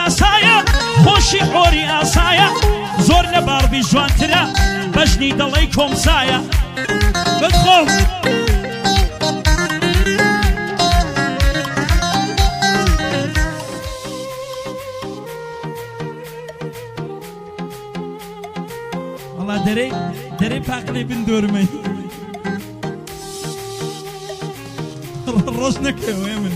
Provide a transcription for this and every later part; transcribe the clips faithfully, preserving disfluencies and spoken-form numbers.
ئاسایە خۆشی حۆری ئاسایە زۆر لە باربی جوانترە بەژنی دڵی کۆمسایە بخۆم وەڵا دەرەی دەرەی پاقلەی بن دۆرمەی ڕۆژ نەکەوێ من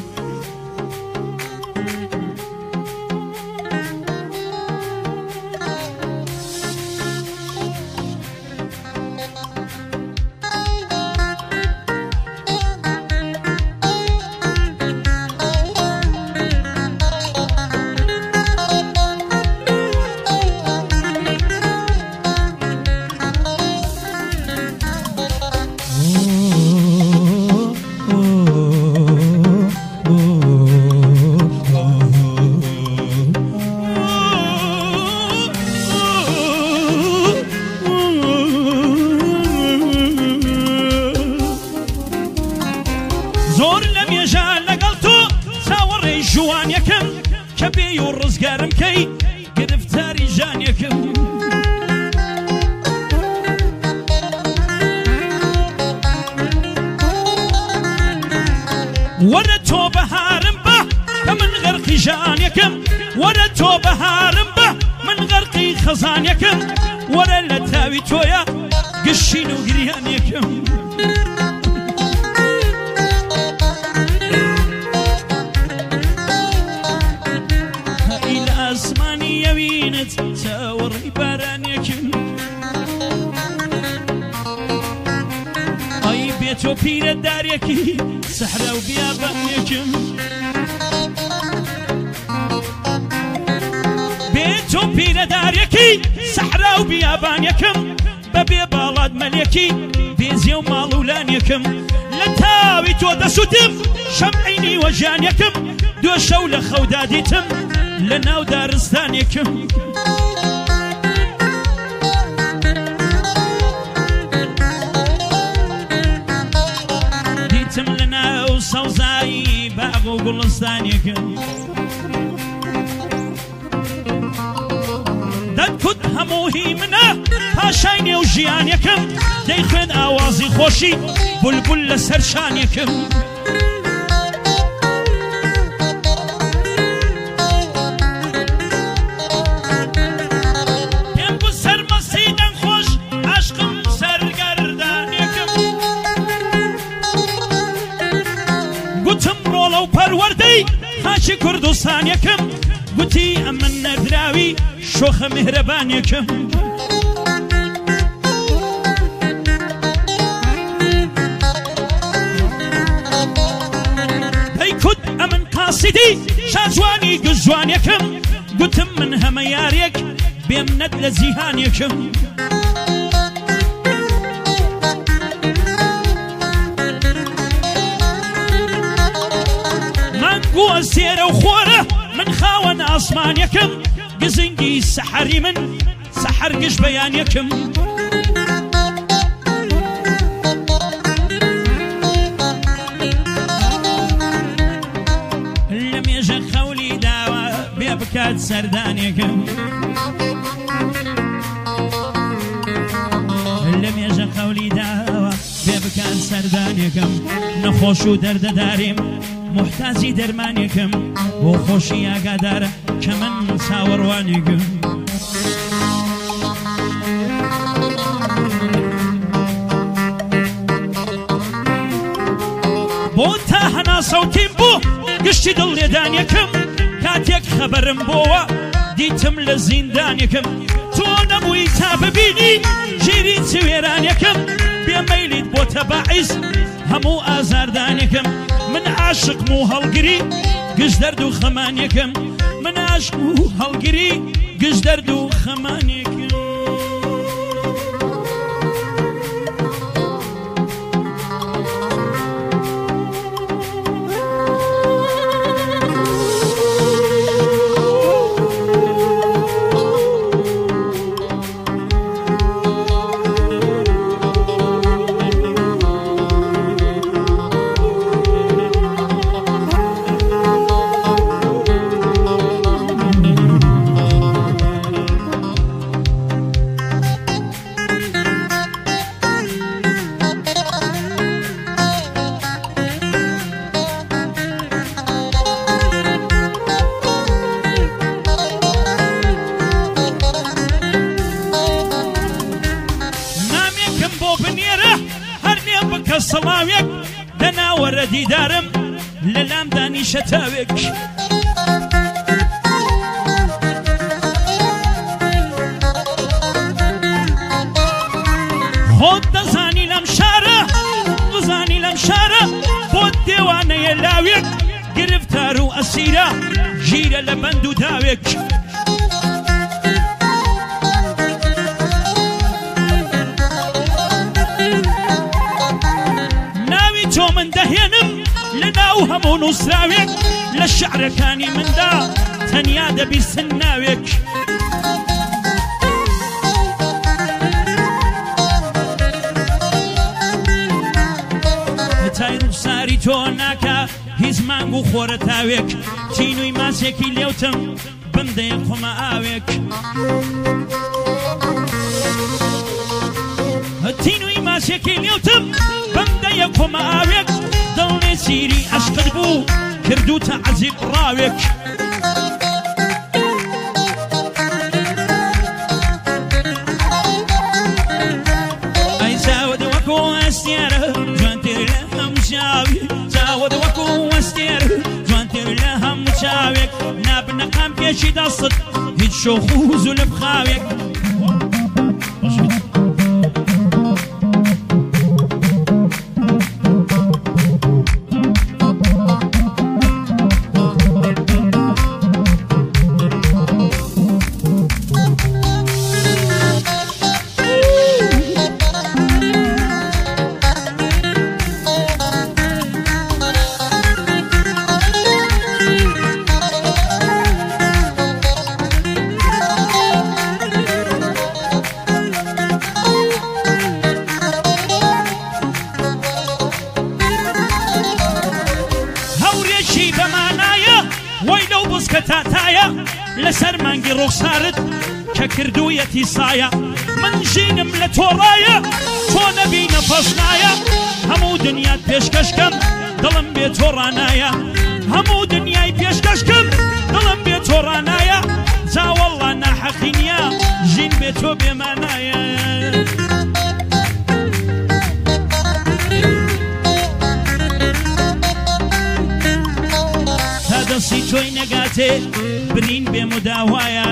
زۆر لە مێژان لەگەڵ تۆ چاوەڕێی ژوانیەکەم کە بێ و ڕزگارم کەی گرفتاری ژانیەکەم وەرە تۆ بەهارم بە کە من غەرقی ژانیەکەم وەرە تۆ بەهارم بە من غەرقی خەزانیەکەم وەرە لە تاوی تۆیە گشتین و گریانیەکەم چاوەڕی بارانێکم ئەی بێتۆ پیرە دارێکی سەحرا و بیابانێکم بێتۆ پیرە دارێکی سەحرا و بیابانێکم بەبێ باڵات مەلێکی بێزیە و ماڵولانێکم لە تاوی تۆ دەسووتم شەمعینی وەژانێکم دۆ شەو لە خەودا دیتم لە ناو دارستانێکم دیتم لە ناو سەوزایی باغ و گوڵستانێکم دەتکوت هەمووهی منە پاشای نێو ژیانێکم دەیخوێن ئاوازی خۆشی بولبول لەسەر شانێکم پەروەردەی خاچی کوردستانێکم گوتی ئەمن نەردراوی شۆخە میهرەبانێکم دەیکوت ئەمن قاسیدی شاجوانی گزجوانێکم گوتم من هەمە یارێک بێمنەت لە جیهانێکم گوە سێرە و خۆرە من خاوەن ئاسمانێکم گزنگی سەحەری من سەحەر گشت بەیانێکم لە مێژە خەولی داوە بێ بکات سەردانێکم لە مێژە خەولی داوە بێ بکات سەردانێکم نەخۆش و دەردەداریم محتاجی دەرمانێکم بۆ خۆشی ئاگادارە کە من چاوەڕوانێکم بۆ تا هەنا سەوتیم بوو گشتی دڵ لێدانێکم کاتێک خەبەرم بۆوە دیتم لە زیندانێکم تۆ نەبووی تا ببینی ژیری چوێرانێکم بێمەیلیت بۆتە باعیس هەموو ئازاردانێکم من عاشقم و هەڵگری گشت دەرد و خەمانێکم من عاشق و هەڵگری گشت دەرد و خەمانێکم گەورە دیدارم لە لام دانیشە تاوێک خۆت دەزانی لەم شارە بزانی لەم شارە بۆ دێوانەیە لاوێک گرفتار و ئەسیرە ژیرە لە بەند و داوێک ناوی تۆ من دەهێنم لە ناو هەموو نووسراوێک لە شعرەکانی مندا تەنیا دەبیستن ناوێک تای ڕووساری تۆ ناکە هیچ مانگ و خۆرە تاوێک تینووی ماسێکی لێوتم بمدەیە خۆمە ئاوێک تینووی ماسێکی لێوتم بمدەیە خۆمە ئاوێک دڵێ سیری عەشقت بوو کردوتە عەزیق ڕاوێک ئەی چاوت وەکۆ ئەستێرە جوانتر لە هەموو چاوی چاوت وەکۆ ئەستێرە جوانتر لە هەموو چاوێک نابنەقام پێشی دەست هیچ شۆخ و زولف خاوێک لەسەر مانگی ڕوخسارت کە کردوویەتی سایە من ژینم لە تۆڕایە تۆ نەبینە پەسنایە هەموو دنیات پێشکەشکەم دڵم بێ تۆڕانایە هەموو دنیای پێشکەشکەم دڵم بێ تۆڕانایە جاوەڵڵا ناحەقی نییە ژین بێ تۆ بێمانایە تا دەستی تۆی نەگاتێ برین بێم و داوایە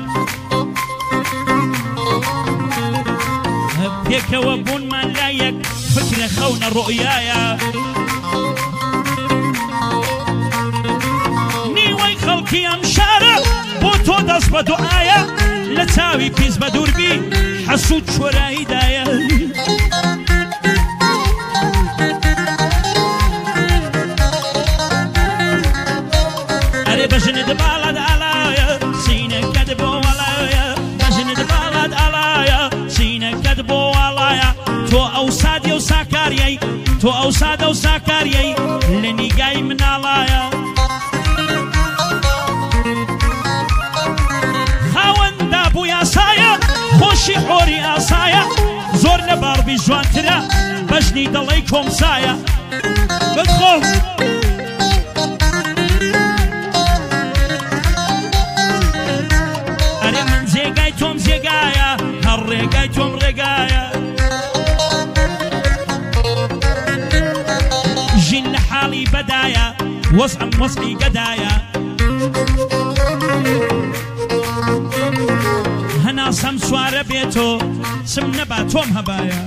پێکەوە بوونمان لایەک فکرە خەونە ڕۆیایە نیوەی خەڵکی ئەم شارە بۆ تۆ دەست بە دوعایە لە چاوی پیس بە دووربی حەسوود شۆراییدایە ئەرێ بەژنت باڵات ئالایە سینەکەت بۆ وەڵایە بەژنت باڵات ئالایە سینەکەت بۆ وەڵایە تۆ ئەو سادی و ساکاریەی تۆ ئەو سادە و ساکاریەی لە نیگای مناڵایە خاوەندا بوو یاسایە خۆشی حۆری ئاسایە زۆر لە باڕبی جوانترە بەژنی دەڵێی کۆمسایە بخۆم تۆم زێگایە هەر ڕێگای تۆم ڕێگایە ژین لە حاڵی بەدایە وەزعم وەزعی گەدایە هەناسەم سوارە بێتۆ سم نەبا تۆم هەبایە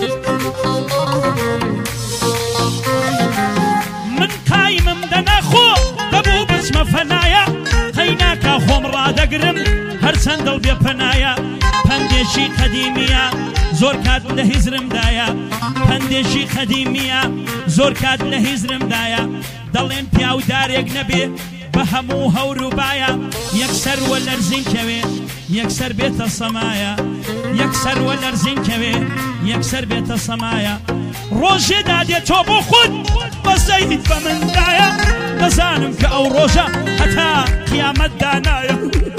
من قایمم دەناخۆ دەبوو بچمە فەنایە قەیناکە خۆم ڕادەگرم هەرچەند دڵ بێ پەنایە پەندێشی قەدیمیە زۆر کات لە هیزرمدایە پەندێشی قەدیمیە زۆر کات لە هیزرمدایە دەڵێن پیاودارێک نەبێ بە هەموو هەور و بایە یەکسەر وە لەرزین کەوێ یەکسەر بێتە سەمایە یەکسەر وە لەرزین کەوێ یەکسەر بێتە سەمایە ڕۆژێدا دێتۆ بۆ خود بەزەیت بە مندایە دەزانم کە ئەو ڕۆژە هەتا قیامەت دانایە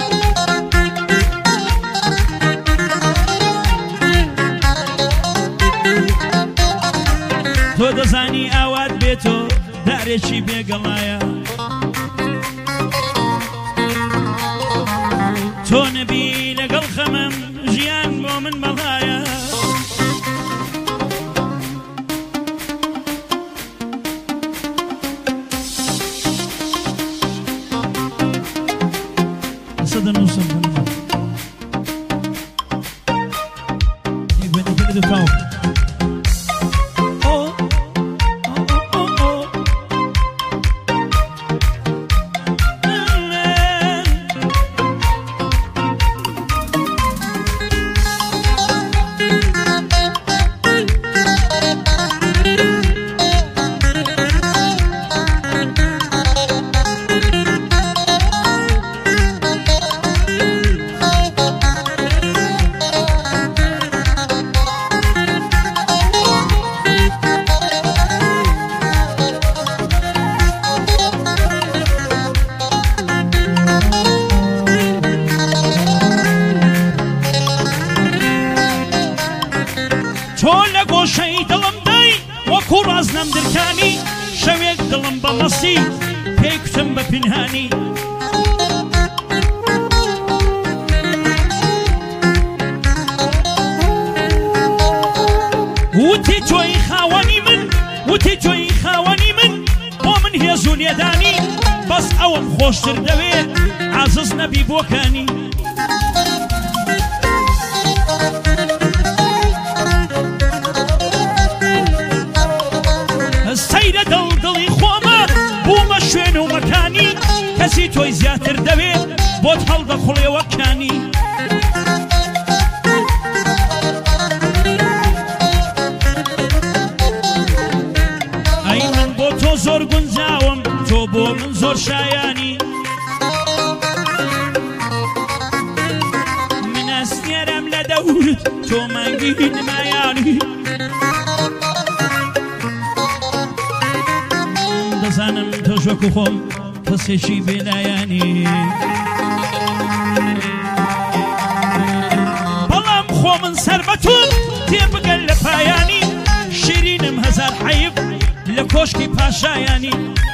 تۆ دەزانی ئاوات بێتۆ دارێکی بێگەڵایە تۆ نەبی لەگەڵ خەمم ژیان بۆ من بەڵایە دڵم بە مەسی پێی کوتم بە پینهانی وتی تۆی خاوەنی من وتی تۆی خاوەنی من بۆ من هێز و لێدانی بەس ئەوم خۆشتر دەوێت عازز نەبی بۆکانی سەیرە دڵ دڵی خۆمە بوومە شوێن و مەکانی کەسی تۆی زیاتر دەوێت بۆت هەڵدەخوڵێوە کانی ئەی من بۆ تۆ زۆر گونجاوم تۆ بۆ من زۆر شایانی من ئەستێرەم لە دەورت تۆ مانگی نمایانی دەزانم تۆ ژۆک و خۆم کەسێکی بێلایانی بەڵام خۆ من سەر بە تۆ تێبگەن لە پایانی شیرینم هەزار حەیب لە کۆشکی پاشایانی